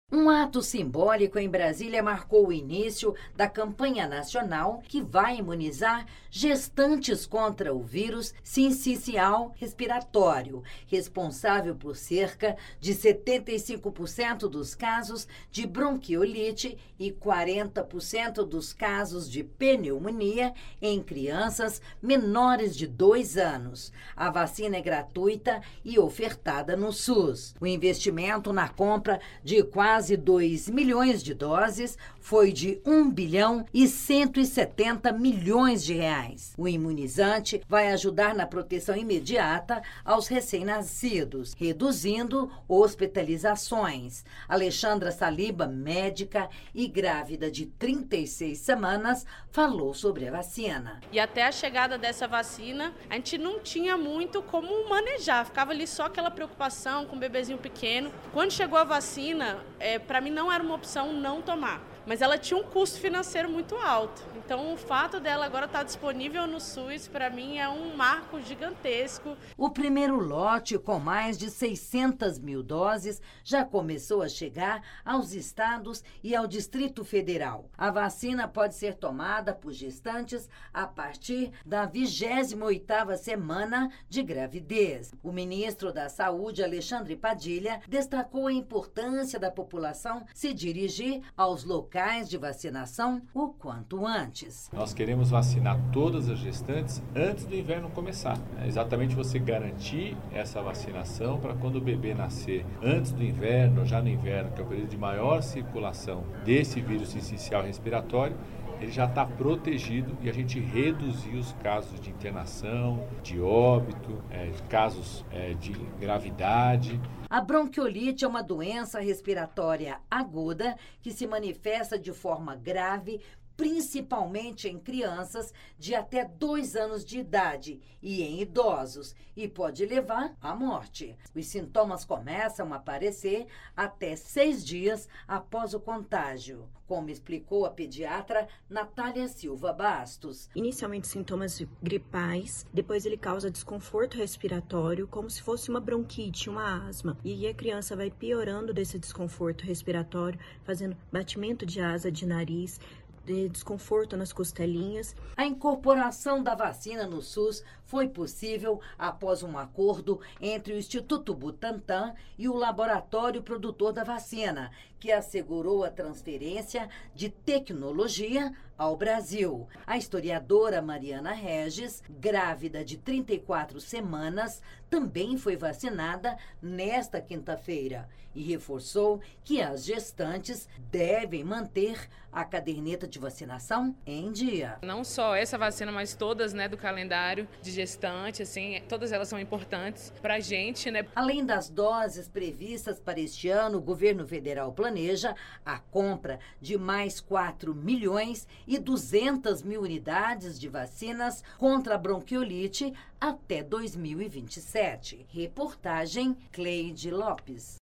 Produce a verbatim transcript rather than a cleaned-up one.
Um ato simbólico em Brasília marcou o início da campanha nacional que vai imunizar gestantes contra o vírus sincicial respiratório, responsável por cerca de setenta e cinco por cento dos casos de bronquiolite e quarenta por cento dos casos de pneumonia em crianças menores de dois anos. A vacina é gratuita e ofertada no SUS. O investimento na compra de quase Quase dois milhões de doses foi de um bilhão e cento e setenta milhões de reais. O imunizante vai ajudar na proteção imediata aos recém-nascidos, reduzindo hospitalizações. Alexandra Saliba, médica e grávida de trinta e seis semanas, falou sobre a vacina. E até a chegada dessa vacina, a gente não tinha muito como manejar, ficava ali só aquela preocupação com o bebezinho pequeno. Quando chegou a vacina, é, para mim não era uma opção não tomar, mas ela tinha um custo financeiro muito alto. Então o fato dela agora estar disponível no SUS, para mim é um marco gigantesco. O primeiro lote, com mais de seiscentas mil doses, já começou a chegar aos estados e ao Distrito Federal. A vacina pode ser tomada por gestantes a partir da vigésima oitava semana de gravidez. O ministro da Saúde, Alexandre Padilha, destacou a importância da população se dirigir aos locais de vacinação o quanto antes. Nós queremos vacinar todas as gestantes antes do inverno começar. É exatamente você garantir essa vacinação para quando o bebê nascer antes do inverno, já no inverno, que é o período de maior circulação desse vírus sincicial respiratório, ele já está protegido e a gente reduzir os casos de internação, de óbito, é, casos é, de gravidade. A bronquiolite é uma doença respiratória aguda que se manifesta de forma grave, principalmente em crianças de até dois anos de idade e em idosos, e pode levar à morte. Os sintomas começam a aparecer até seis dias após o contágio, como explicou a pediatra Natália Silva Bastos. Inicialmente sintomas gripais, depois ele causa desconforto respiratório, como se fosse uma bronquite, uma asma. E a criança vai piorando desse desconforto respiratório, fazendo batimento de asa, de nariz, de desconforto nas costelinhas. A incorporação da vacina no SUS foi possível após um acordo entre o Instituto Butantan e o laboratório produtor da vacina, que assegurou a transferência de tecnologia ao Brasil. A historiadora Mariana Regis, grávida de trinta e quatro semanas, também foi vacinada nesta quinta-feira e reforçou que as gestantes devem manter a caderneta de vacinação em dia. Não só essa vacina, mas todas, né, do calendário de gestante, assim, todas elas são importantes para a gente, né? Além das doses previstas para este ano, o governo federal planeja a compra de mais quatro milhões e duzentas mil unidades de vacinas contra a bronquiolite até dois mil e vinte e sete. Reportagem Cleide Lopes.